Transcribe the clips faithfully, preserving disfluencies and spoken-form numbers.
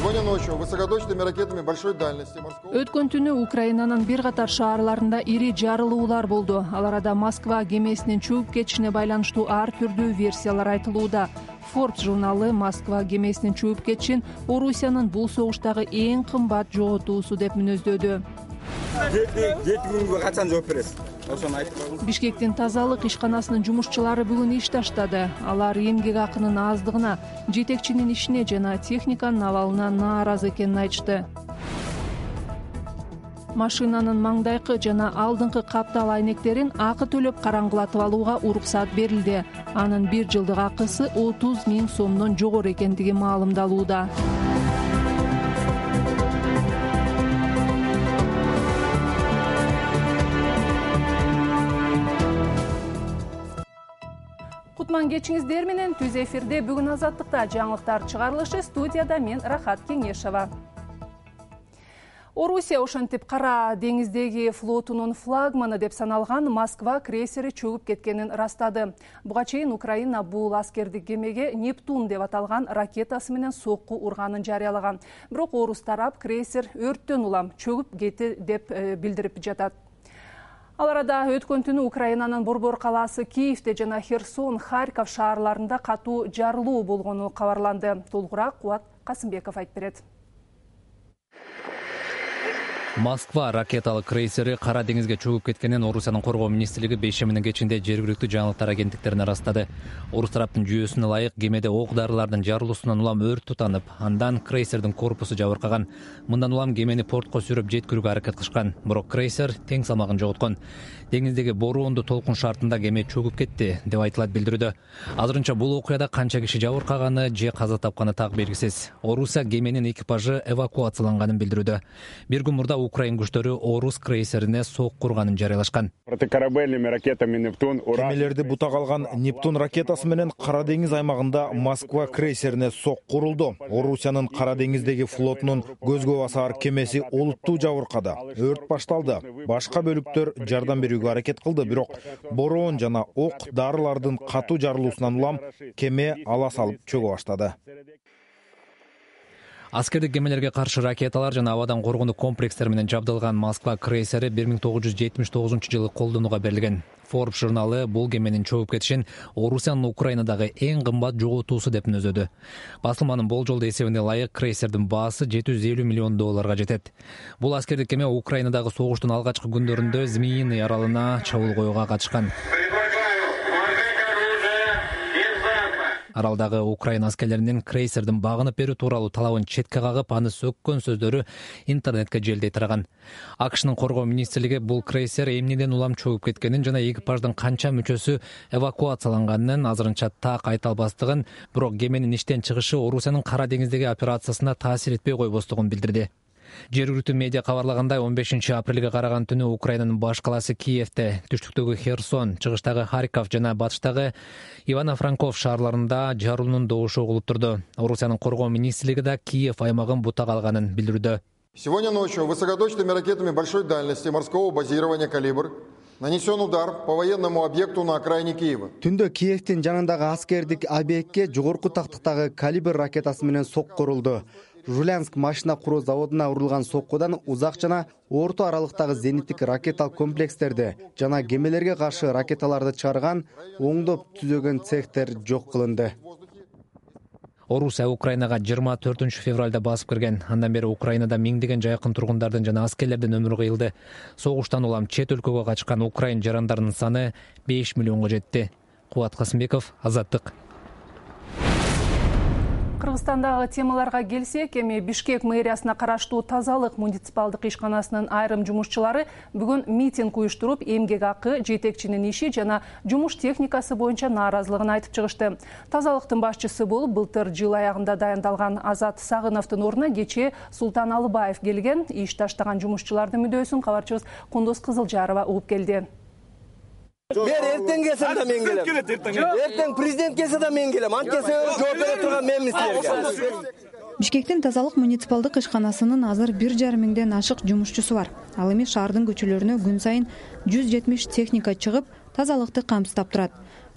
Сегодня ночью высокоточными ракетами большой дальности морского... Өткөн түнү Украинанын бир катар шаарларында ири жарылуулар болду. Ал арада Москва кемесинин чөгүп кетишине байланыштуу ар түрдүү версиялар айтылууда. Forbes журналы Москва кемесинин чөгүп кетишин Орусиянын бул согуштагы эң кымбат жоготуусу деп мүнөздөдү. Бишкектин тазалык ишканасынын жумушчулары бүгүн иш таштады. Алар эмгек акынын аздыгына, жетекчинин ишине жана техниканын абалына нааразы экенин айтышты. Машинанын маңдайкы жана алдыңкы каптал айнектерин акы төлөп караңгылатып алууга уруксат берилди. Анын бир жылдык акысы отуз миң сомдон жогору экендиги маалымдалууда. Кутман кечиңиздер менен түз эфирде бүгүн Азаттыкта жаңылыктар чыгарылышы, студияда мен Рахат Кеңешова. Орусия ошентип Кара деңиздеги флотунун флагманы деп саналган Москва крейсери чөгүп кеткенин растады. Буга чейин Украина бул аскердик кемеге Нептун деп аталган ракетасы менен сокку урганын жарыялаган. Бирок орус тарап крейсер өрттөн улам чөгүп кетти деп билдирип жатат. Ал арада өткөн түнү Украинанын Борбор калаасы Киевде жана Херсон, Харьков шаарларында катуу жарылуу болгону кабарланды. Толугураак Кубат Касымбеков айтып берет. Москва ракеталык крейсери Кара деңизге чөгүп кеткенин Орусиянын коргоо министрлиги бейшеминин кечинде жергиликтүү жаңылыктар агенттиктерине растады. Орус тараптын жүйөсүнө ылайык кемеде ок дарылардын жарылуусунан улам өрт тутанып, андан крейсердин корпусу жабыркаган. Мындан улам кемени портко сүйрөп жеткирүүгө аракет кылышкан. Бирок крейсер тең салмагын жоготкон. Деңиздеги бороондуу толкун шартында кеме чөгүп кетти деп айтылат билдирүүдө. Азырынча бул окуяда канча киши жабыркаганы же каза тапканы так белгисиз. Орусия кеменин экипажы эвакуацияланганын билдирүүдө. Бир күн мурда Украин күчтөрү орус крейсерине сокку урганын жарыялашкан. Протикорабельными ракетами Нептун Кемелерди бутак алган Нептун ракетасы менен Кара деңиз аймагында Москва крейсерине сокку урулду. Орусиянын Кара деңиздеги флотунун көзгө басар кемеси олуттуу жабыркады. Өрт башталды. Башка бөлүктөр жардам берүүгө аракет кылды, бирок бороон жана ок дарылардын катуу жарылуусунан улам кеме ала салып чөгө баштады. Аскердик кемелерге каршы ракеталар жана абадан коргонуу комплекстер менен жабдылган Москва крейсери бир миң тогуз жүз жетимиш тогузунчу жылы колдонууга берилген. Forbes журналы бул кеменин чөгүп кетишин Орусиянын Украинадагы эң кымбат жоготуусу деп мүнөздөдү. Басылманын болжолдуу эсебине ылайык крейсердин баасы жети жүз элүү миллион долларга жетет. Бул аскердик кеме Украинадагы согуштун алгачкы күндөрүндө Змеиный аралына чабуул коюуга катышкан. Аралдагы Украина аскерлеринин крейсердин багынып берүү тууралуу талабын четке кагып, аны сөккөн сөздөрү интернетке желдей тараган. АКШнын коргоо министрлиги бул крейсер эмнеден улам чөгүп кеткенин жана экипаждын канча мүчөсү эвакуацияланганын азырынча так айта албастыгын, бирок кеменин иштен чыгышы Орусиянын Кара деңиздеги операциясына таасир этпей койбостугун билдирди. Жергиликтүү медиа кабарлагандай, он бешинчи апрелге караган түнү Украинанын баш калаасы Киевде, түштүктөгү Херсон, чыгыштагы Харьков жана батыштагы Ивано-Франковск шаарларында жарылуунун добушу угулуп турду. Орусиянын коргоо министрлиги да Киев аймагын бутак алганын билдирүүдө. Сегодня ночью высокоточными ракетами большой дальности морского базирования «Калибр» нанесен удар по военному объекту на окраине Киева. Түндө Киевтин жанындагы аскердик объектке жогорку тактыктагы «Калибр» ракетасы менен сокку урулду. Жулянск машина куруу заводуна урулган соккудан узак жана орто аралыктагы зениттик ракеталык комплекстерди жана кемелерге каршы ракеталарды чыгарган оңдоп түзөгөн цехтер жок кылынды. Орусия Украинага жыйырма төртүнчү февралда басып кирген. Андан бери Украинада миңдеген жайкын тургундардын жана аскерлердин өмүрү кыйылды. Согуштан улам чет өлкөгө качкан украин жарандарынын саны беш миллионго жетти. Кубат Касымбеков, Азаттык. Кыргызстандагы темаларга келсек, эми Бишкек мэриясына караштуу тазалык муниципалдык ишканасынын айрым жумушчулары бүгүн митинг уюштуруп, эмгек акы, жетекчинин иши жана жумуш техникасы боюнча нааразылыгын айтып чыгышты. Тазалыктын башчысы болуп, былтыр жыл аягында дайындалган Азат Сагыновдун ордуна кечээ Султан Алыбаев келген. Иш таштаган жумушчулардын мүдөөсүн кабарчыбыз Кундуз Кызылжарова угуп келди. Бер эртең келсе да мен келем. Эртең президент келсе да мен келем. Анткесе жооп бере турган менмин силерге. Бишкектин тазалык муниципалдык ишканасынын азыр бир жарым миңден ашык жумушчусу бар. Ал эми шаардын көчөлөрүнө күн сайын жүз жетимиш техника чыгып, тазалыкты камсыздап турат.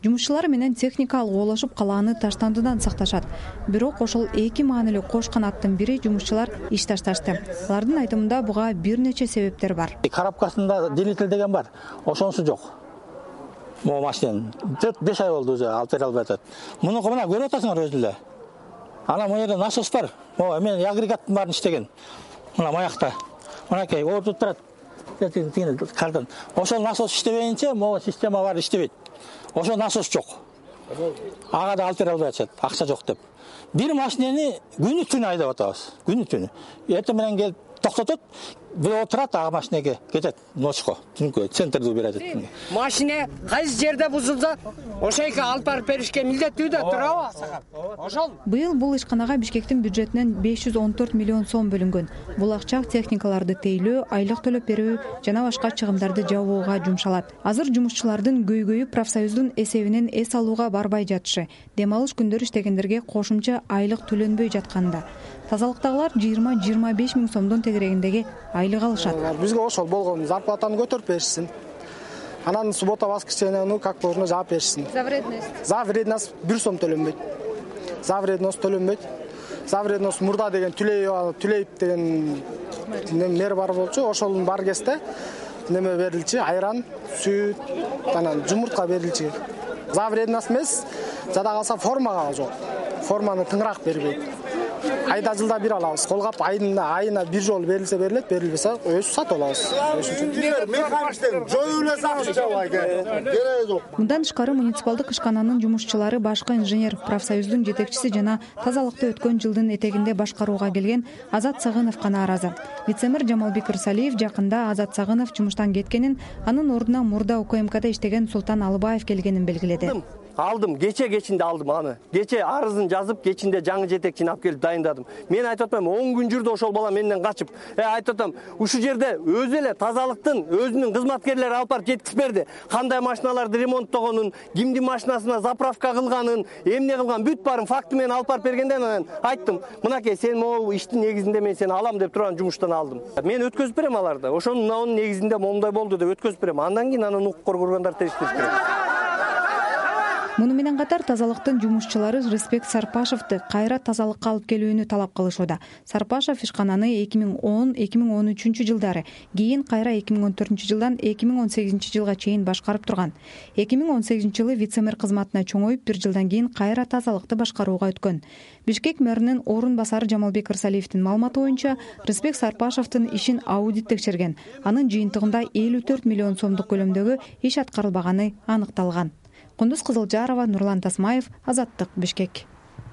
Жумушчулар менен техника алгылашып калааны таштандыдан сакташат. Бирок ошол эки маанилүү кош канаттын бири жумушчулар иш ташташты. Алардын айтымында буга бир нече себептер бар. Коробкасында делитель деген бар. Ошонусу жок. Могу машинанын төрт беш ай болду өзү алып бере албай атат. Мунуку мына көрүп атасыңар өзү эле. Ана могу жерде насос бар. Могу мен агрегаттын баарын иштеген. Мына маякта. Мынакей ордуп турат. Кардан. Ошол насос иштебейинче могу система бар иштебейт. Ошол насос жок. Ага да алып бере албай атышат. Акча жок деп. Бир машинени күнү түнү айдап атабыз. Күнү түнү. Эртең менен келип токтотот. Бир отурат, ага машинеге кетет ночко. Түнкү центрде берет. Машина кайсы жерде бузулса, ошойго алып барып беришке милдеттүү да турабы? Ошол. Быйыл бул ишканага Бишкектин бюджетинен беш жүз он төрт миллион сом бөлүнгөн. Бул акча техникаларды тейлөө, айлык төлөп берүү жана башка чыгымдарды жабууга жумшалат. Азыр жумушчулардын көйгөйү профсоюздун эсебинен эс алууга барбай жатышы, дем алыш күндөрү иштегендерге кошумча айлык төлөнбөй жатканда. Тазалыктагылар жыйырма жыйырма беш миң сомдон тегерегиндеги айлык алышат. Бизге ошол болгон зарплатаны көтөрүп беришсин. Анан суббота воскресеньени как должно жаап беришсин. За вредность. За вредность бир сом төлөнбөйт. За вредность төлөнбөйт. За вредность мурда деген түлей түлейп деген мер бар болчу. Ошолдун бар кезде неме берилчи, айран, сүт, анан жумуртка берилчи. За вредность эмес, жада калса формага жок. Форманы тыңыраак бербейт. Айда жылда бир алабыз. Колгап айына айына бир жол берилсе берилет, берилбесе өзү сатып алабыз. Механиктен жоюле сакчы. Мындан тышкары муниципалдык ишкананын жумушчулары башкы инженер, профсоюздун жетекчиси жана тазалыкты өткөн жылдын этегинде башкарууга келген Азат Сагыновго нааразы. Вице-мэр Жамалбек Рысалиев жакында Азат Сагынов жумуштан кеткенин, анын ордуна мурда УКМКда иштеген Султан Алыбаев келгенин белгиледи. Алдым, кече кечинде алдым аны. Кече арызын жазып, кечинде жаңы жетекчини алып келип дайындадым. Мен айтып атам, он күн жүрдү ошол бала менден качып. Э айтып атам, ушул жерде өзү эле тазалыктын өзүнүн кызматкерлери алып барып жеткиз берди. Кандай машиналарды ремонттогонун, кимдин машинасына заправка кылганын, эмне кылган бүт барын факты менен алып барып бергенде мен айттым, мынакей сен могу иштин негизинде мен сени алам деп турган жумуштан алдым. Мен өткөзүп берем аларды. Ошонун мынанын негизинде момундай болду деп өткөзүп берем. Андан кийин анын укук коргоогондар териштириш керек. Муну менен катар тазалыктын жумушчулары Респект Сарпашевди кайра тазалыкка алып келүүнү талап кылышууда. Сарпашев ишкананы эки миң он эки миң он үчүнчү жылдары, кийин кайра эки миң он төртүнчү жылдан эки миң он сегизинчи жылга чейин башкарып турган. эки миң он сегизинчи жылы вице-мэр кызматына чоңоюп, бир жылдан кийин кайра тазалыкты башкарууга өткөн. Бишкек мэринин орун басары Жамалбек Рысалиевдин маалыматы боюнча, Респект Сарпашевдин ишин аудит текшерген. Анын жыйынтыгында элүү төрт миллион сомдук көлөмдөгү иш аткарылбаганы аныкталган. Кундуз Кызылжарова, Нурлан Тасмаев, Азаттык, Бишкек.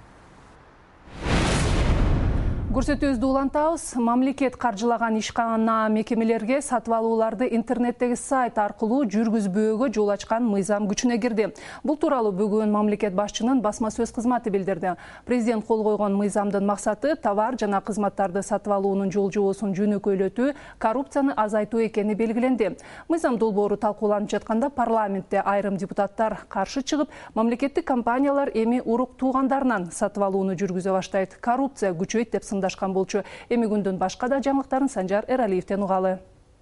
Көрсөтүүбүздү улантабыз. Мамлекет каржылаган ишкана мекемелерге сатып алууларды интернеттеги сайт аркылуу жүргүзбөөгө жол ачкан мыйзам күчүнө кирди. Бул тууралуу бүгүн мамлекет башчынын басма сөз кызматы билдирди. Президент кол койгон мыйзамдын максаты товар жана кызматтарды сатып алуунун жол жобосун жөнөкөйлөтүү, коррупцияны азайтуу экени белгиленди. Мыйзам долбоору талкууланып жатканда парламентте айрым депутаттар каршы чыгып, мамлекеттик компаниялар эми урук туугандарынан сатып алууну жүргүзө баштайт, коррупция күчөйт деп дашкан болчу. Эми күндүн башка да жаңылыктарын Санжар Эралиевден угалы.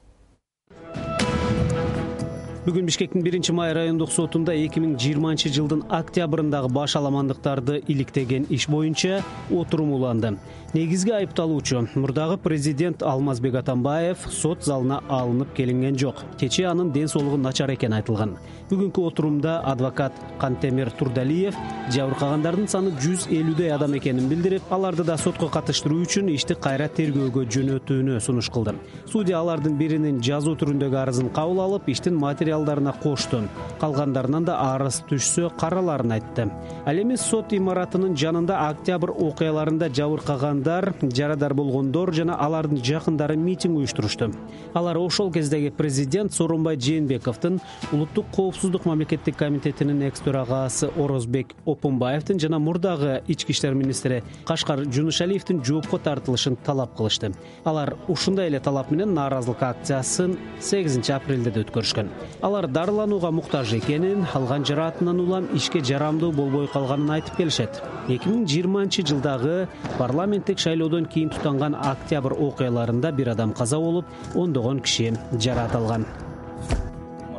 Бүгүн Бишкектин биринчи май райондук сотунда эки миң жыйырманчы жылдын октябрындагы баш аламандыктарды иликтеген иш боюнча отурум уланды. Негизги айыпталуучу мурдагы президент Алмазбек Атамбаев сот залына алынып келинген жок. Кечээ анын ден соолугу начар экени айтылган. Бүгүнкү отурумда адвокат Кантемир Турдалиев жабыркагандардын саны жүз элүүдөй адам экенин билдирип, аларды да сотко катыштыруу үчүн ишти кайра тергөөгө жөнөтүүнү сунуш кылды. Судья алардын биринин жазуу түрүндөгү арызын кабыл алып, иштин материалдарына кошту. Калгандарынан да арыз түшсө караларын айтты. Ал эми сот имаратынын жанында октябрь окуяларында жабыркаган жарадар болгондор жана алардын жакындары митинг уюштурушту. Алар ошол кездеги президент Сооронбай Жээнбековдун, улуттук коопсуздук мамлекеттик комитетинин экс төрагасы Орозбек Опунбаевдин жана мурдагы ички иштер министри Кашкар Жунушалиевдин жоопко тартылышын талап кылышты. Алар ушундай эле талап менен нааразылык акциясын сегизинчи апрелде да өткөрүшкөн. Алар дарыланууга муктаж экенин, алган жараатынан улам ишке жарамдуу болбой калганын айтып келишет. эки миң жыйырманчы жылдагы парламент шайлоодон кийин тутанган октябрь окуяларында бир адам каза болуп, ондогон киши жараат алган.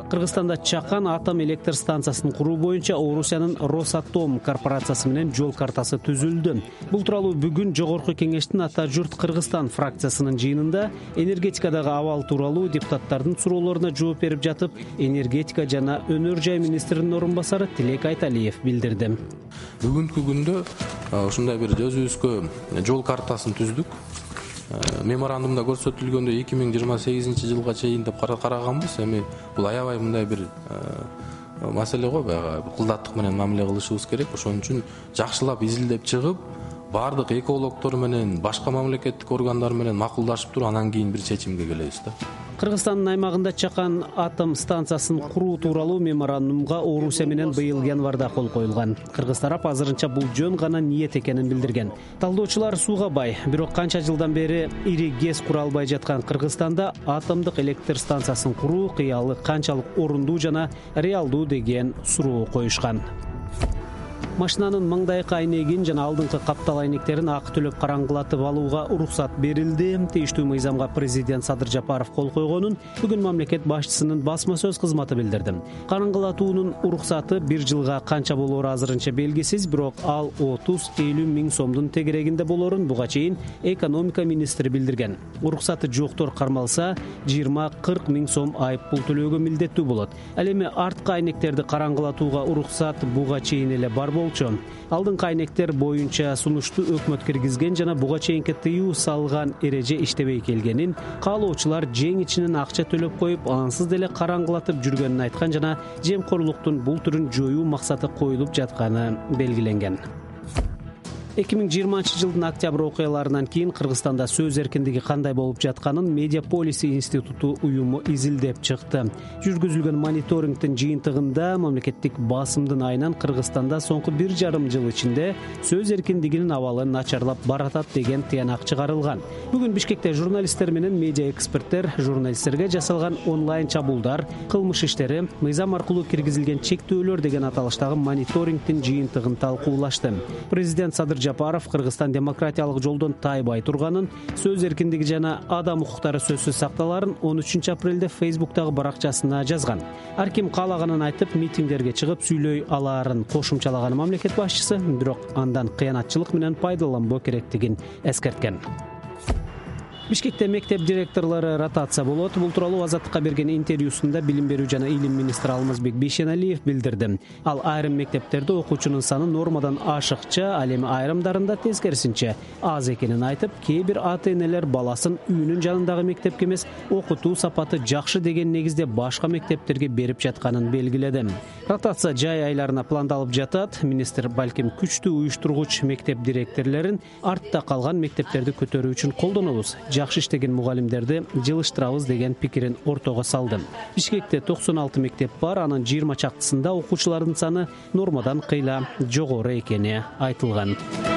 Кыргызстанда Чакан атом электр станциясын куруу боюнча Орусиянын Росатом корпорациясы менен жол картасы түзүлдү. Бул тууралуу бүгүн Жогорку Кеңештин Ата журт Кыргызстан фракциясынын жыйынында энергетикадагы абал тууралуу депутаттардын суроолоруна жооп берип жатып, энергетика жана өнөр жай министринин орун басары Тилек Айталиев билдирди. Бүгүнкү күндө ушундай бир өзүбүзгө жол картасын түздүк. Меморандумда көрсөтүлгөндө эки миң жыйырма сегизинчи жылга чейин деп караганбыз. Эми бул аябай мындай бир маселе го, баягы кылдаттык менен мамиле кылышыбыз керек. Ошон үчүн жакшылап изилдеп чыгып, бардык экологдор менен, башка мамлекеттик органдар менен макулдашып туруп, анан кийин бир чечимге келебиз да. Кыргызстандын аймагында Чакан атом станциясын куруу тууралуу меморандумга Орусия менен быйыл январда кол коюлган. Кыргыз тарап азырынча бул жөн гана ниет экенин билдирген. Талдоочулар сууга бай, бирок канча жылдан бери ири ГЭС кура албай жаткан Кыргызстанда атомдук электр станциясын куруу кыялы канчалык орундуу жана реалдуу деген суроо коюшкан. Машинанын маңдайкы айнегин жана алдыңкы каптал айнектерин акы төлөп караңгылатып алууга уруксат берилди. Тийиштүү мыйзамга президент Садыр Жапаров кол койгонун бүгүн мамлекет башчысынын басма сөз кызматы билдирди. Караңгылатуунун уруксаты бир жылга канча болоору азырынча белгисиз, бирок ал отуз элүү миң сомдун тегерегинде болоорун буга чейин экономика министри билдирген. Уруксаты жоктор кармалса, жыйырма кырк миң сом айып пул төлөөгө милдеттүү болот. Ал эми арткы айнектерди караңгылатууга уруксат буга чейин эле бар болчу. Алдыңкы айнектер боюнча сунушту өкмөт киргизген жана буга чейинки тыюу салган эреже иштебей келгенин, каалоочулар жең ичинен акча төлөп коюп, ансыз деле караңгылатып жүргөнүн айткан жана жемкорлуктун бул түрүн жоюу максаты коюлуп жатканы белгиленген. эки миң жыйырманчы жылдын октябрь окуяларынан кийин Кыргызстанда сөз эркиндиги кандай болуп жатканын Медиаполис институту уюму изилдеп чыкты. Жүргүзүлгөн мониторингдин жыйынтыгында мамлекеттик басымдын айынан Кыргызстанда соңку бир жарым жыл ичинде сөз эркиндигинин абалы начарлап баратат деген тыянак чыгарылган. Бүгүн Бишкекте журналисттер менен медиа эксперттер журналисттерге жасалган онлайн чабуулдар, кылмыш иштери, мыйзам аркылуу киргизилген чектөөлөр деген аталыштагы мониторингдин жыйынтыгын талкуулашты. Президент Садыр Жапаров Кыргызстан демократиялык жолдон тайбай турганын, сөз эркиндиги жана адам укуктары сөзсүз сакталарын он үчүнчү апрелде Фейсбуктагы баракчасына жазган. Ар ким каалаганын айтып, митингдерге чыгып сүйлөй алаарын кошумчалаган мамлекет башчысы, бирок андан кыянатчылык менен пайдаланбоо керектигин эскерткен. Бишкекте мектеп директорлору ротация болот. Бул тууралуу Азаттыкка берген интервьюсунда билим берүү жана илим министри Алмазбек Бейшеналиев билдирди. Ал айрым мектептерде окуучунун саны нормадан ашыкча, ал эми айрымдарында тескерисинче аз экенин айтып, кээ бир ата-энелер баласын үйүнүн жанындагы мектепке эмес, окутуу сапаты жакшы деген негизде башка мектептерге берип жатканын белгиледи. Ротация жай айларына пландалып жатат. Министр балким күчтүү уюштургуч мектеп директорлорун артта калган мектептерди көтөрүү үчүн колдонобуз. Жакшы иштеген мугалимдерди жылыштырабыз деген пикирин ортого салды. Бишкекте токсон алты мектеп бар, анын жыйырма чактысында окуучулардын саны нормадан кыйла жогору экени айтылган.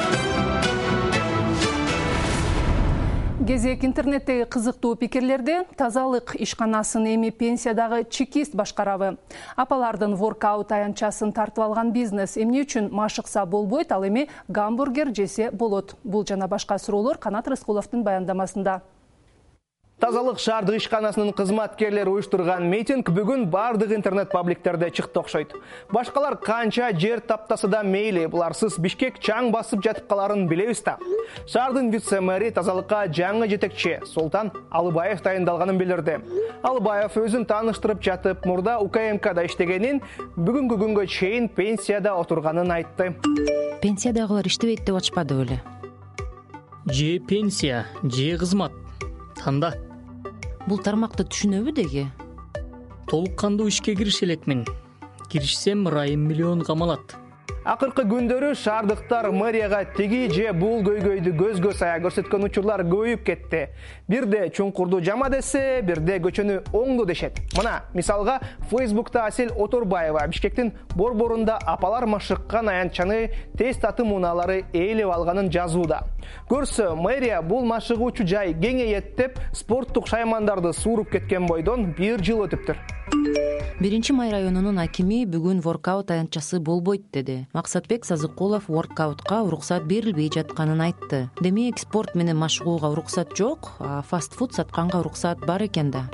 Кезек интернеттеги кызыктуу пикирлерди тазалык ишканасын эми пенсиядагы чекист башкарабы. Апалардын воркаут аянтчасын тартып алган бизнес эмне үчүн машыкса болбойт, ал эми гамбургер жесе болот. Бул жана башка суроолор Канат Рыскуловдун баяндамасында. Тазалык шаардык ишканасынын кызматкерлери уюштурган митинг бүгүн бардык интернет-пабликтерде чыкты окшойт. Башкалар канча жер таптаса да мейли, буларсыз Бишкек чаң басып жатып каларын билебиз да. Шаардын вице-мэри тазалыкка жаңы жетекчи Султан Алыбаев дайындалганын билдирди. Алыбаев өзүн тааныштырып жатып, мурда У К М Кда иштегенин, бүгүнкү күнгө чейин пенсияда отурганын айтты. Пенсиядагылар иштебейт деп ачпады беле. Же пенсия, же кызмат. Танда. Бул тармакты түшүнөбү деги? Толук кандуу ишке кирише элекмин. Киришсем райым миллион камалат. Акыркы күндөрү шаардыктар мэрияга тиги же бул көйгөйдү көзгө сая көрсөткөн учурлар көбөйүп кетти. Бирде чуңкурду жама десе, бирде көчөнү оңду дешет. Мына, мисалга, Фейсбукта Асель Оторбаева Бишкектин борборунда апалар машыккан аянтчаны тез татым унаалары ээлеп алганын жазууда. Көрсө, мэрия бул машыгуучу жай кеңейет деп спорттук шаймандарды сууруп кеткен бойдон бир жыл өтүптүр. Биринчи май районунун акими бүгүн воркаут аянтчасы болбойт деди. Максатбек Сазыкулов воркаутка уруксат берилбей жатканын айтты. Демек спорт менен машыгууга уруксат жок, а фастфуд сатканга уруксат бар экен да.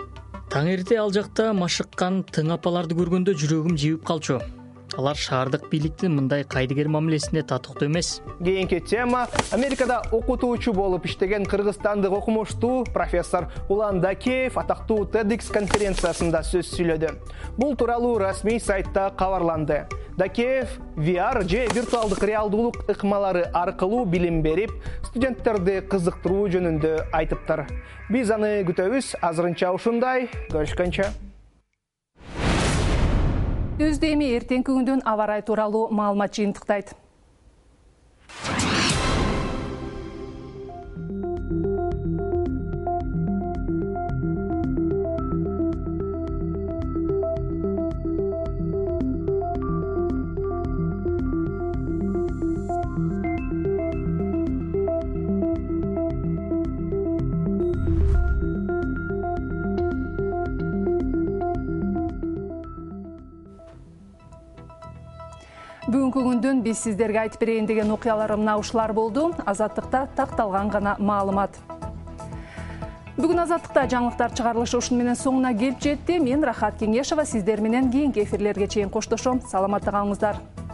Таң эрте ал жакта машыккан тың апаларды көргөндө жүрөгүм жибип калчу. Алар шаардык бийликтин мындай кайдыгер мамилесине татыктуу эмес. Кийинки тема Америкада окутуучу болуп иштеген кыргызстандык окумуштуу профессор Улан Дакеев атактуу TEDx конференциясында сөз сүйлөдү. Бул тууралуу расмий сайтта кабарланды. Дакеев ви ар же виртуалдык реалдуулук ыкмалары аркылуу билим берип, студенттерди кызыктыруу жөнүндө айтыптыр. Биз аны күтөбүз. Азырынча ушундай. Көрүшкөнчө. Өзді эми эртеңки күндүн аба ырайы тууралуу маалымат жыйынтыктайт. Бүгүнкү күндүн биз сиздерге айтып берейин деген окуялар мына ушулар болду. Азаттыкта такталган гана маалымат. Бүгүн Азаттыкта жаңылыктар чыгарылышы ушуну менен соңуна келип жетти. Мен Рахат Кеңешова сиздер менен кийинки эфирлерге чейин коштошом. Саламатта калыңыздар.